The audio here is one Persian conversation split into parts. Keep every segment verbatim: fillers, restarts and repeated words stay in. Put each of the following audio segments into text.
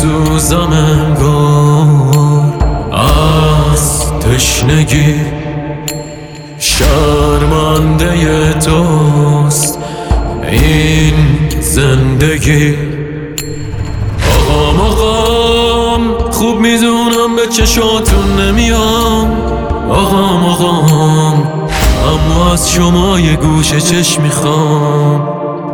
میسوزم انگار از تشنگی، شرمنده توست این زندگی. آقام آقام خوب میدونم به چشاتون نمیام، آقام آقام اما از شما یه گوشه چشم میخوام.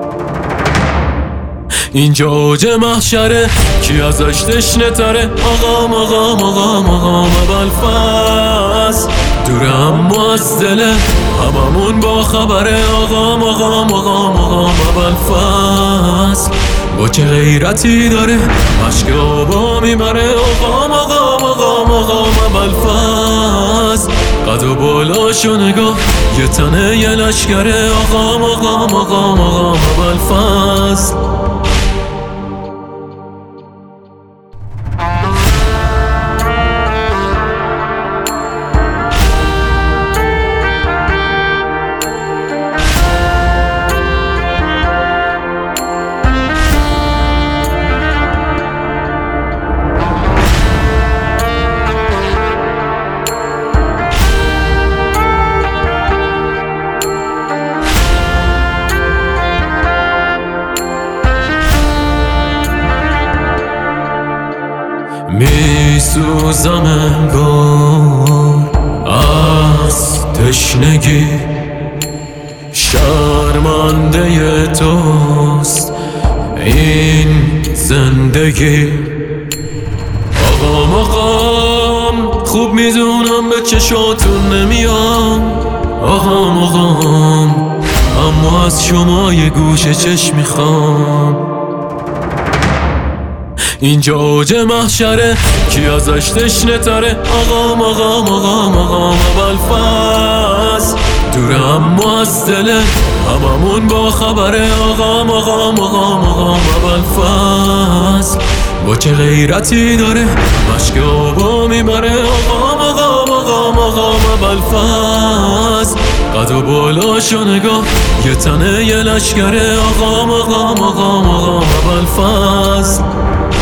اینجا اوج محشره کی ازش تشنه تره، آقام آقام آقام آقام ابوالفضل دوره اما از دله هممون با خبره، آقام آقام آقام آقام ابوالفضل با چه غیرتی داره مشک آبا میبره، آقام آقام آقام آقام ابوالفضل قد و بالاشو نگاه یه تنه یه لشکره، آقام آقام آقام آقام ابوالفضل. میسوزم انگار از تشنگی، شرمنده توست این زندگی. آقام آقام خوب میدونم به چشاتون نمیام، آقام آقام اما از شما یه گوشه چشم میخوام. اینجا اوج محشره کی ازش تشنه تره، آقام آقام آقام آقام ابوالفضل دوره اما از دله هممون با خبره، آقام آقام آقام آقام ابوالفضل با چه غیرتی داره مشک آبا میبره، آقام آقام آقام آقام ابوالفضل قد و بالاشو نگاه یه تنه یه لشکره، آقام آقام آقام آقام ابوالفضل.